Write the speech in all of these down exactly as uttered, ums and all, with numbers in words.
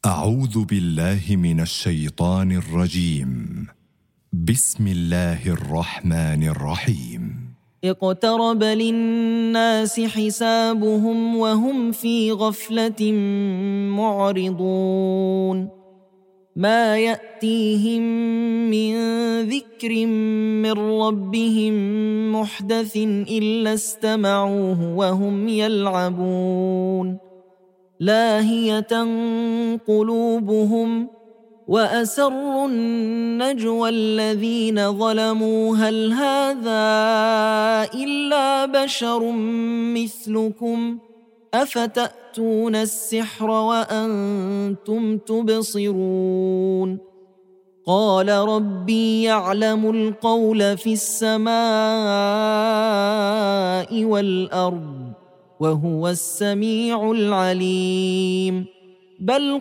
أعوذ بالله من الشيطان الرجيم. بسم الله الرحمن الرحيم. اقترب للناس حسابهم وهم في غفلة معرضون ما يأتيهم من ذكر من ربهم محدث إلا استمعوه وهم يلعبون لاهية قلوبهم وأسروا النجوى الذين ظلموا هل هذا إلا بشر مثلكم أفتأتون السحر وأنتم تبصرون قال ربي يعلم القول في السماء والأرض وهو السميع العليم بل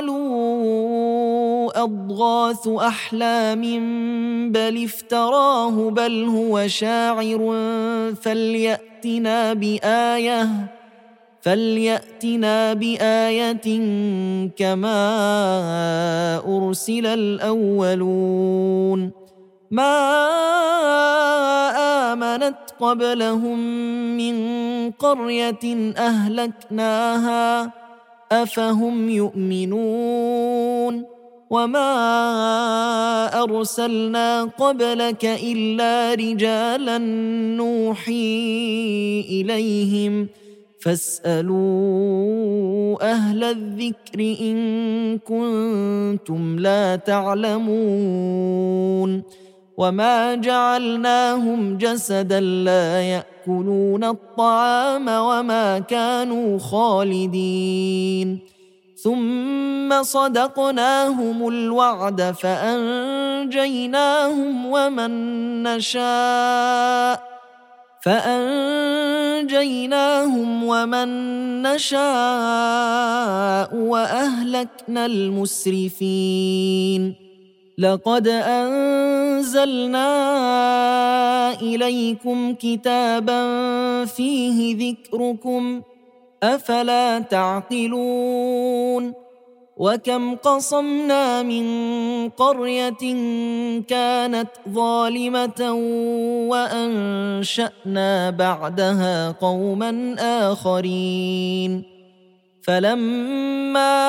قالوا أضغاث أحلام بل افتراه بل هو شاعر فليأتنا بآية فليأتنا بآية كما أرسل الأولون ما آمنت قبلهم من قرية أهلكناها أفهم يؤمنون وما أرسلنا قبلك إلا رجالا نوحي إليهم فاسألوا أهل الذكر إن كنتم لا تعلمون وما جعلناهم جسدا لا يأكلون الطعام وما كانوا خالدين ثم صدقناهم الوعد فأنجيناهم ومن نشاء فأنجيناهم ومن نشاء وأهلكنا المسرفين لقد أنزلنا إليكم كتابا فيه ذكركم أفلا تعقلون وكم قصمنا من قرية كانت ظالمة وأنشأنا بعدها قوما آخرين فلما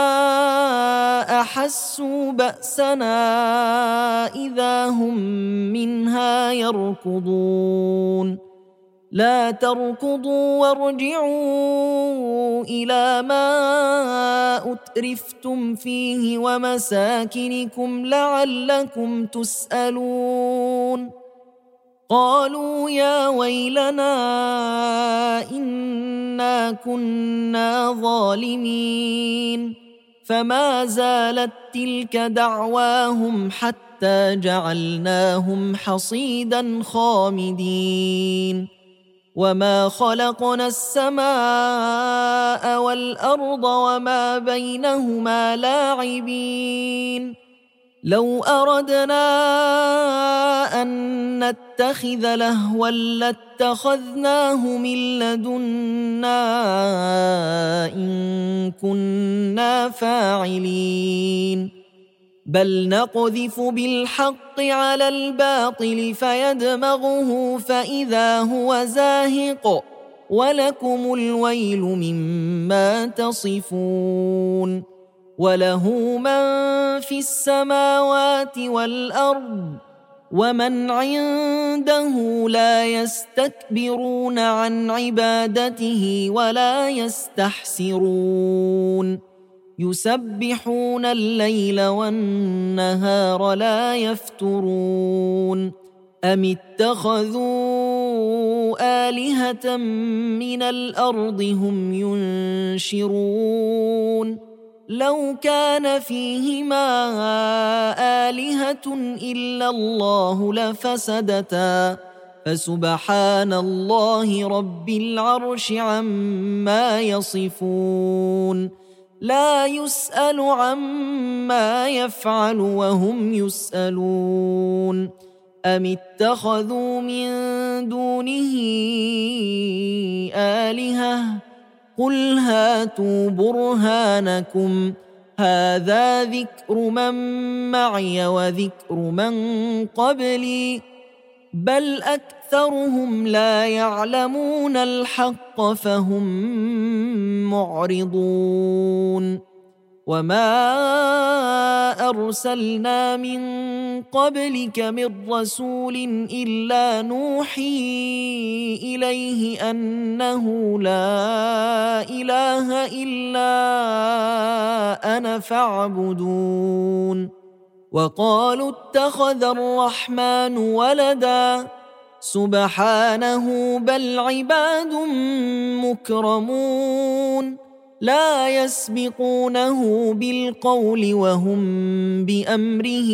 أحسوا بأسنا إذا هم منها يركضون لا تركضوا وارجعوا إلى ما أترفتم فيه ومساكنكم لعلكم تسألون قالوا يا ويلنا إنا كنا ظالمين فما زالت تلك دعواهم حتى جعلناهم حصيدا خامدين وما خلقنا السماء والأرض وما بينهما لاعبين لو أردنا أن نتخذ لهوا لاتخذناه من لدنا إن كنا فاعلين بل نقذف بالحق على الباطل فيدمغه فإذا هو زاهق ولكم الويل مما تصفون وله من في السماوات والأرض ومن عنده لا يستكبرون عن عبادته ولا يستحسرون يسبحون الليل والنهار لا يفترون أم اتخذوا آلهة من الأرض هم ينشرون لو كان فيهما آلهة إلا الله لفسدتا فسبحان الله رب العرش عما يصفون لا يسأل عما يفعل وهم يسألون أم اتخذوا من دونه آلهة قل هاتوا برهانكم هذا ذكر من معي وذكر من قبلي بل أكثرهم لا يعلمون الحق فهم معرضون وما أرسلنا من قبلك من رسول إلا نوحي إليه أنه لا إله إلا أنا فاعبدون وقالوا اتخذ الرحمن ولدا سبحانه بل عباد مكرمون لا يسبقونه بالقول وهم بأمره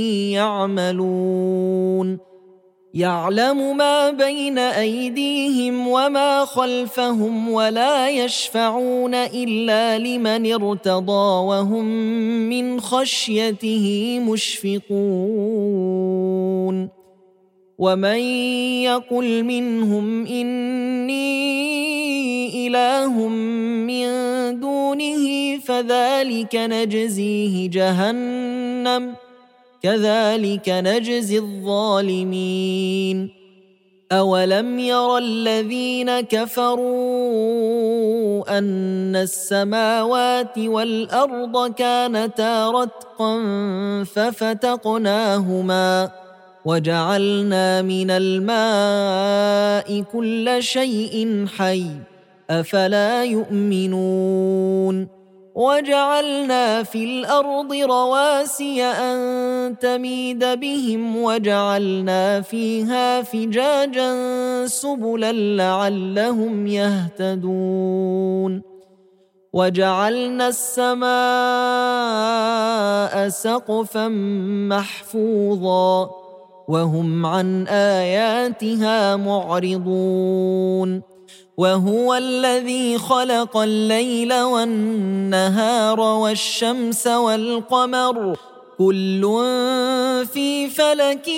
يعملون يعلم ما بين أيديهم وما خلفهم ولا يشفعون إلا لمن ارتضى وهم من خشيته مشفقون ومن يقل منهم إني إله من دونه فذلك نجزيه جهنم كذلك نجزي الظالمين أولم ير الذين كفروا أن السماوات والأرض كانتا رتقا ففتقناهما وجعلنا من الماء كل شيء حي أفلا يؤمنون وجعلنا في الأرض رواسي أن تميد بهم وجعلنا فيها فجاجا سبلا لعلهم يهتدون وجعلنا السماء سقفا محفوظا وهم عن آياتها معرضون وهو الذي خلق الليل والنهار والشمس والقمر كل في فلك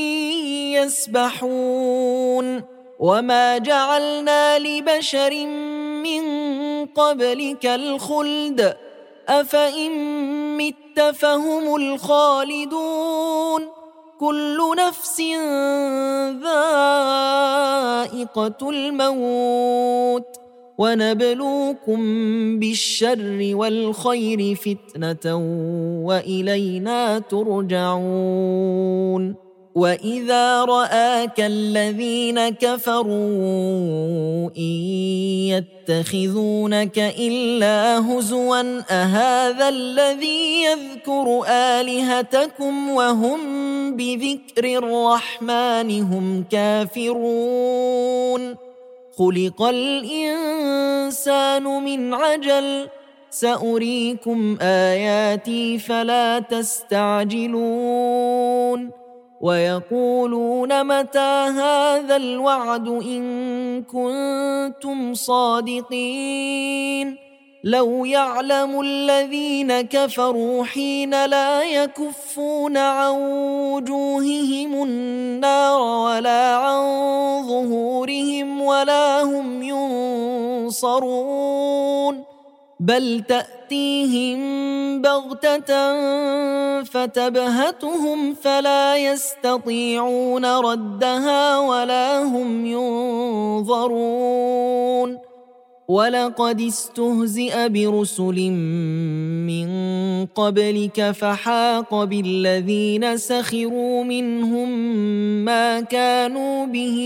يسبحون وما جعلنا لبشر من قبلك الخلد أفإن مت فهم الخالدون كل نفس ذائقة الموت ونبلوكم بالشر والخير فتنة وإلينا ترجعون وإذا رآك الذين كفروا إن يتخذونك إلا هزوا أهذا الذي يذكر آلهتكم وهم بذكر الرحمن هم كافرون خلق الإنسان من عجل سأريكم آياتي فلا تستعجلون ويقولون متى هذا الوعد إن كنتم صادقين لو يعلم الذين كفروا حين لا يكفون عن وجوههم النار ولا عن ظهورهم ولا هم ينصرون بل تأتيهم بغتة فتبهتهم فلا يستطيعون ردها ولا هم ينظرون ولقد استهزئ برسل من قبلك فحاق بالذين سخروا منهم ما كانوا به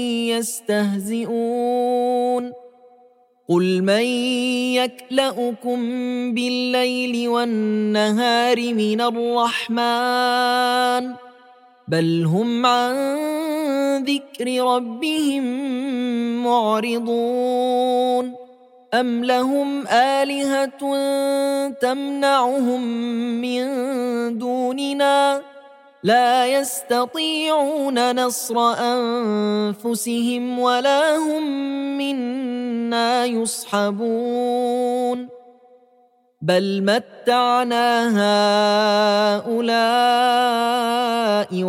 يستهزئون قل من يكلؤكم بالليل والنهار من الرحمن بل هم عن ذكر ربهم معرضون أم لهم آلهة تمنعهم من دوننا لا يستطيعون نصر أنفسهم ولا هم منا يصحبون بل متعنا هؤلاء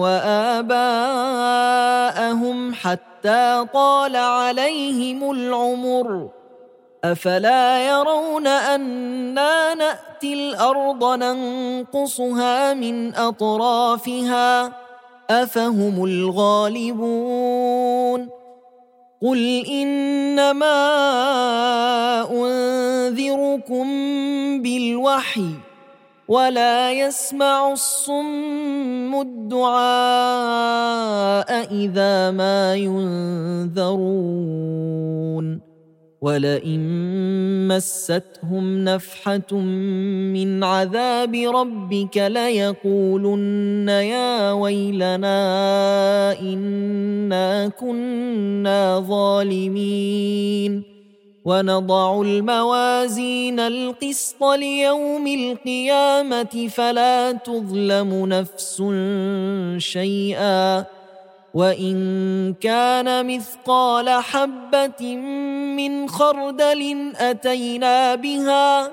وآباءهم حتى طال عليهم العمر أفلا يرون أنا نأتي الأرض ننقصها من أطرافها أفهم الغالبون قل إنما أنذركم بالوحي ولا يسمع الصم الدعاء إذا ما ينذرون ولئن مستهم نفحة من عذاب ربك ليقولن يا ويلنا إنا كنا ظالمين ونضع الموازين القسط ليوم القيامة فلا تظلم نفس شيئا وإن كان مثقال حبة من خردل أتينا بها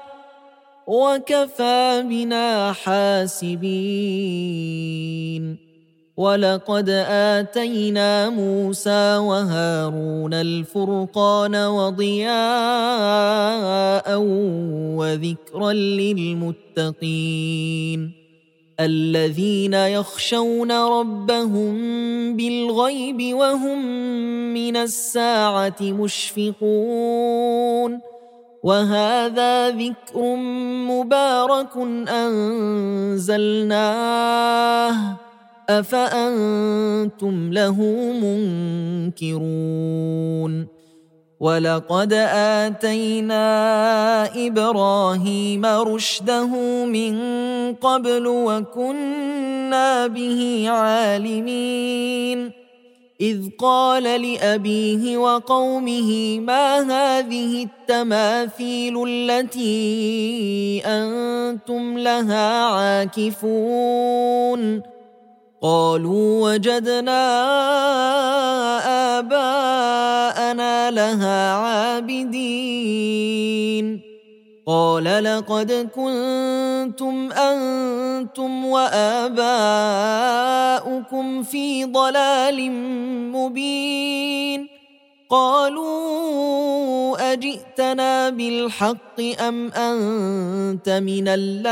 وكفى بنا حاسبين ولقد آتينا موسى وهارون الفرقان وضياء وذكرا للمتقين الذين يخشون ربهم بالغيب وهم من الساعة مشفقون وهذا ذكر مبارك أنزلناه أفأنتم له منكرون ولقد آتينا إبراهيم رشده من قبل وكنا به عالمين إذ قال لأبيه وقومه ما هذه التماثيل التي أنتم لها عاكفون قالوا وجدنا آباءنا لها عابدين قال لقد كنتم أنتم وآباؤكم في ضلال مبين قالوا أجئتنا بالحق أم أنت من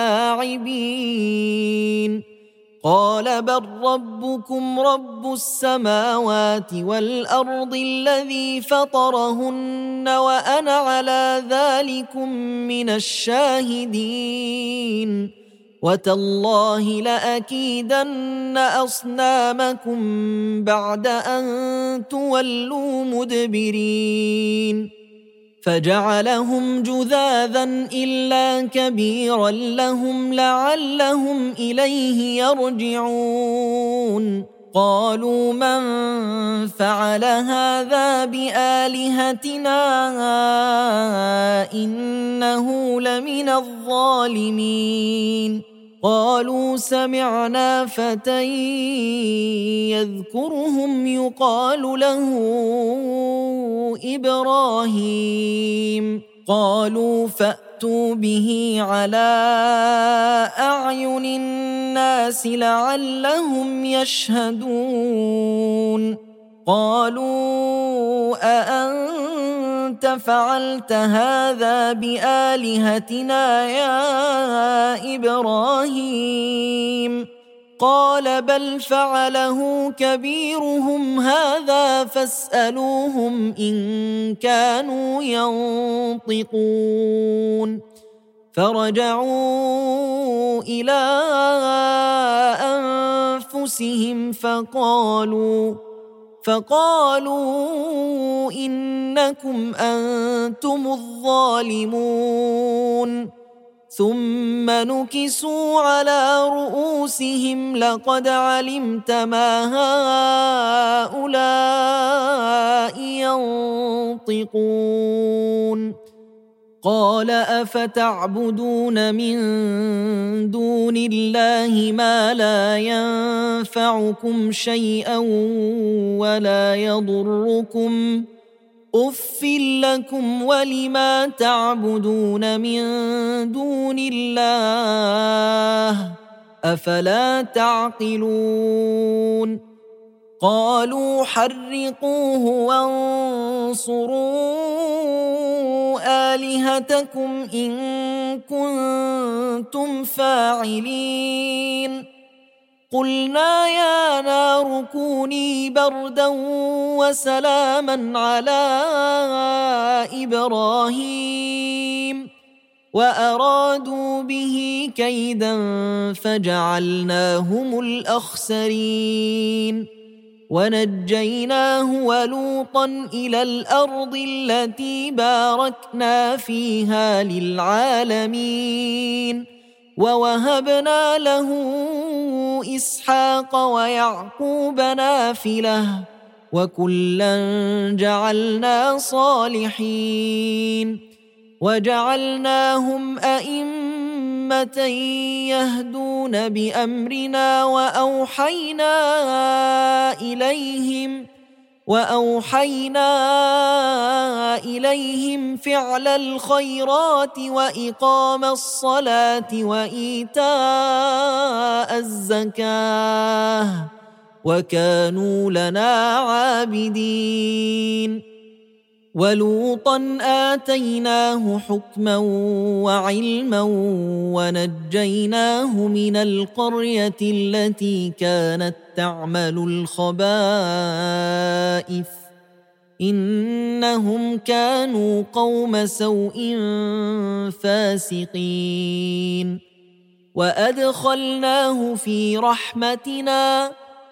اللاعبين قال بل ربكم رب السماوات والأرض الذي فطرهن وأنا على ذلكم من الشاهدين وتالله لأكيدن أصنامكم بعد أن تولوا مدبرين فجعلهم جذاذا إلا كبيرا لهم لعلهم إليه يرجعون قالوا من فعل هذا بآلهتنا إنه لمن الظالمين قالوا سمعنا فتى يذكرهم يقال له إبراهيم قالوا فأتوا به على أعين الناس لعلهم يشهدون قالوا أأنت فعلت هذا بآلهتنا يا إبراهيم قال بل فعله كبيرهم هذا فاسألوهم إن كانوا ينطقون فرجعوا إلى أنفسهم فقالوا فقالوا إنكم أنتم الظالمون ثم نكسوا على رؤوسهم لقد علمت ما هؤلاء ينطقون قال أفتعبدون من دون الله ما لا ينفعكم شيئا ولا يضركم أف لكم ولما تعبدون من دون الله أفلا تعقلون قالوا حرقوه وانصروا آلهتكم إن كنتم فاعلين قلنا يا نار كوني بردا وسلاما على إبراهيم وأرادوا به كيدا فجعلناهم الأخسرين ونجيناه ولوطا إلى الأرض التي باركنا فيها للعالمين ووهبنا له إسحاق ويعقوب نافلة وكلا جعلنا صالحين وجعلناهم أئمة يهدون بأمرنا وأوحينا إليهم وأوحينا إليهم فعل الخيرات وإقام الصلاة وإيتاء الزكاة وكانوا لنا عابدين ولوطا آتيناه حكما وعلما ونجيناه من القرية التي كانت تعمل الخبائث إنهم كانوا قوم سوء فاسقين وأدخلناه في رحمتنا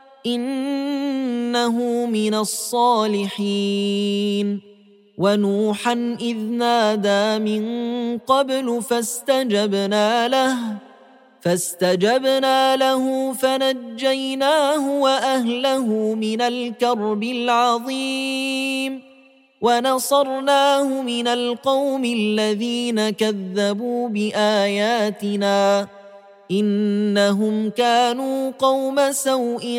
إنه من الصالحين ونوحا إذ نادى من قبل فاستجبنا له فاستجبنا له فنجيناه وأهله من الكرب العظيم ونصرناه من القوم الذين كذبوا بآياتنا إنهم كانوا قوم سوء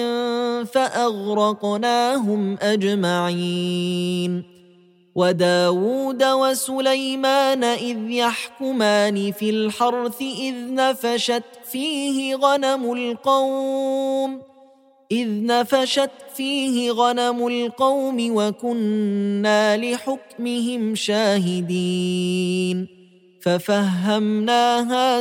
فأغرقناهم أجمعين وداود وسليمان إذ يحكمان في الحرث إذ نفشت فيه غنم القوم إذ نفشت فيه غنم القوم وكنا لحكمهم شاهدين ففهمناها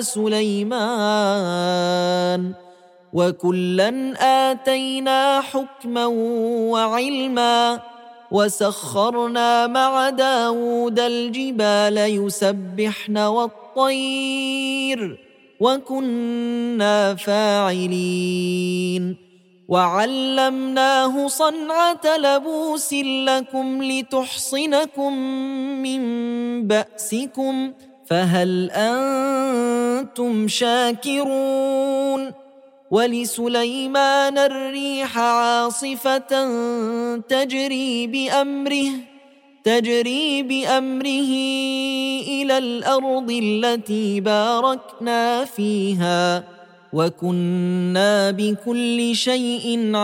سليمان وكلا آتينا حكما وعلما وسخرنا مع داود الجبال يسبحن والطير وكنا فاعلين وعلمناه صنعة لبوس لكم لتحصنكم من بأسكم فهل أنتم شاكرون ولسليمان الريح عاصفة تجري بأمره تجري بأمره إلى الأرض التي باركنا فيها وكنا بكل شيء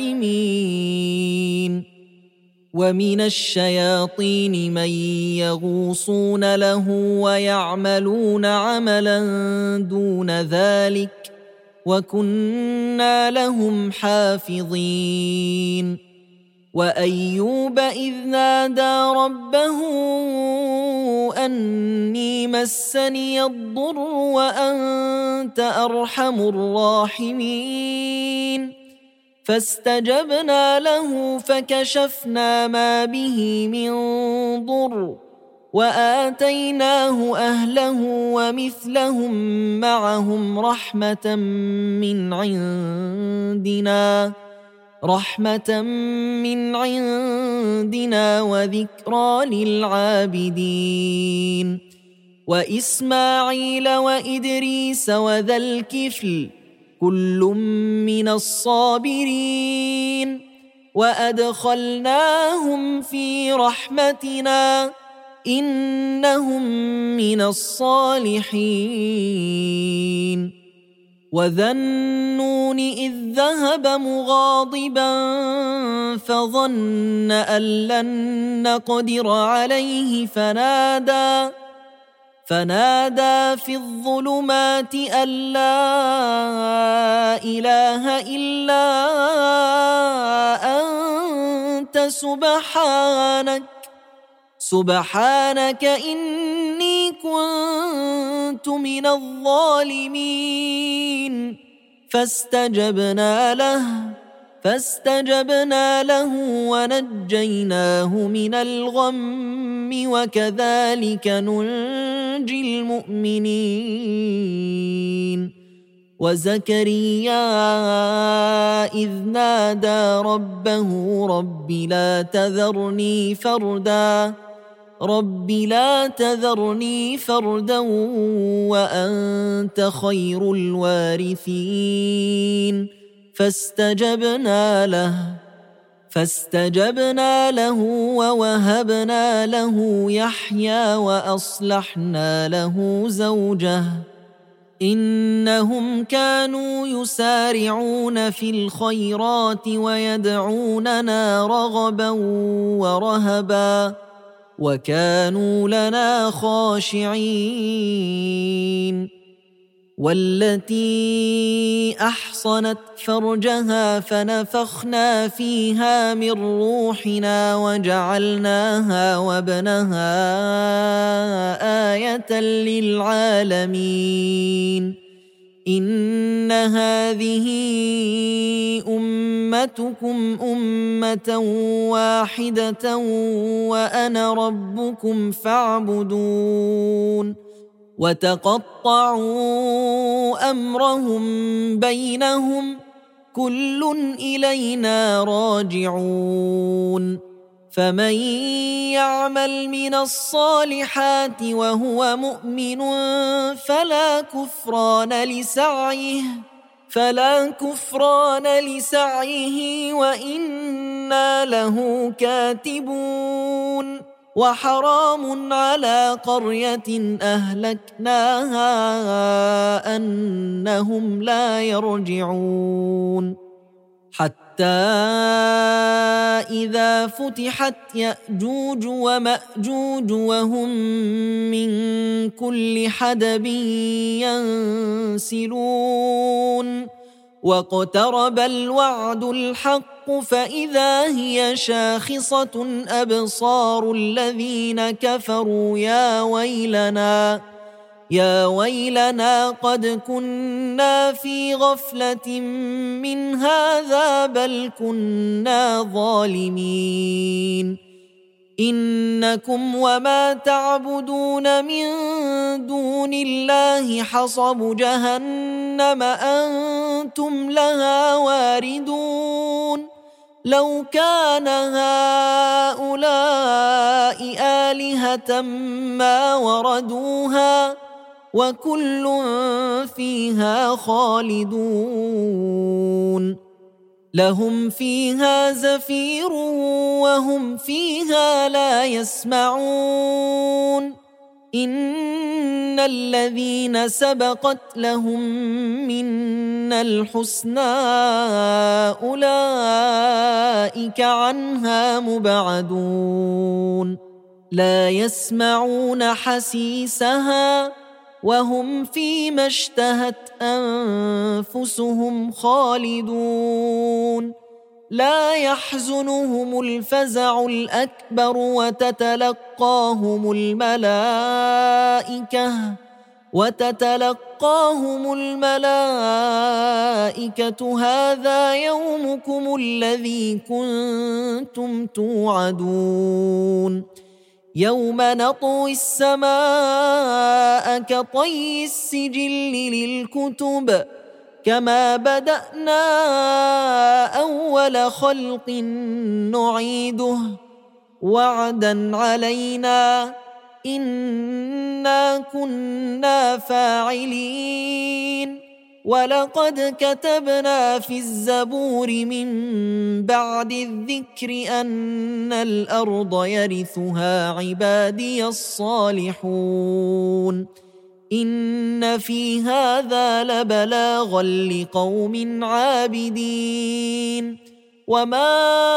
عالمين ومن الشياطين من يغوصون له ويعملون عملا دون ذلك وكنا لهم حافظين وأيوب إذ نادى ربه أني مسني الضر وأنت أرحم الراحمين فاستجبنا له فكشفنا ما به من ضر وآتيناه أهله ومثلهم معهم رحمة من عندنا رحمة من عندنا وذكرى للعابدين وإسماعيل وإدريس وذا الكفل كل من الصابرين وأدخلناهم في رحمتنا إنهم من الصالحين وذا النون إذ ذهب مغاضبا فظن أن لن نقدر عليه فنادى فنادى في الظلمات أن لا إله إلا أنت سبحانك سبحانك إني كنت من الظالمين فاستجبنا له فاستجبنا له ونجيناه من الغم وكذلك ننجي المؤمنين وزكريا إذ نادى ربه رب لا تذرني فردا رب لا تذرني فردا وأنت خير الوارثين فاستجبنا له فاستجبنا له ووهبنا له يحيى وأصلحنا له زوجه إنهم كانوا يسارعون في الخيرات ويدعوننا رغبا ورهبا وكانوا لنا خاشعين والتي أحصنت فرجها فنفخنا فيها من روحنا وجعلناها وابنها آية للعالمين إن هذه أمتكم أمة واحدة وأنا ربكم فاعبدون وتقطعوا أمرهم بينهم كل إلينا راجعون فمن يعمل من الصالحات وهو مؤمن فلا كفران لسعيه فلا كفران لسعيه وإنا له كاتبون وحرام على قرية أهلكناها أنهم لا يرجعون حتى إذا فتحت يأجوج ومأجوج وهم من كل حدب ينسلون واقترب الوعد الحق فإذا هي شاخصة أبصار الذين كفروا يا ويلنا يا ويلنا قد كنا في غفلة من هذا بل كنا ظالمين إنكم وما تعبدون من دون الله حصب جهنم أنتم لها واردون لو كان هؤلاء آلهة ما وردوها وكل فيها خالدون لهم فيها زفير وهم فيها لا يسمعون إن الذين سبقت لهم منا الحسنى أولئك عنها مبعدون لا يسمعون حسيسها وهم فيما اشتهت أنفسهم خالدون لا يحزنهم الفزع الأكبر وتتلقاهم الملائكة وتتلقاهم الملائكة هذا يومكم الذي كنتم توعدون يوم نطوي السماء كطي السجل للكتب كما بدأنا أول خلق نعيده وعدا علينا إنا كنا فاعلين ولقد كتبنا في الزبور من بعد الذكر أن الأرض يرثها عبادي الصالحون إن في هذا لبلاغا لقوم عابدين وما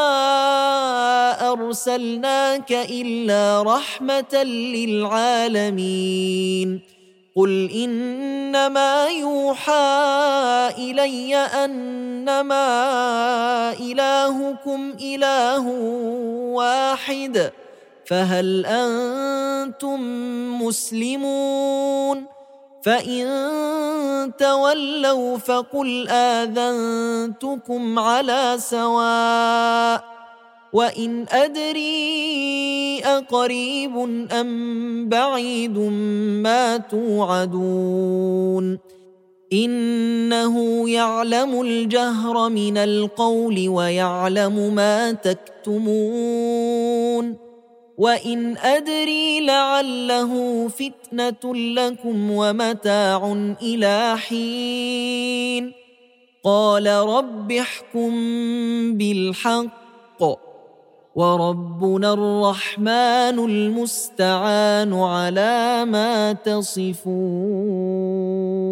أرسلناك إلا رحمة للعالمين قل إنما يوحى إلي أنما إلهكم إله واحد فهل أنتم مسلمون؟ فإن تولوا فقل آذنتكم على سواء وإن أدري أقريب أم بعيد ما توعدون إنه يعلم الجهر من القول ويعلم ما تكتمون وإن أدري لعله فتنة لكم ومتاع إلى حين قال رب احكم بالحق وربنا الرحمن المستعان على ما تصفون.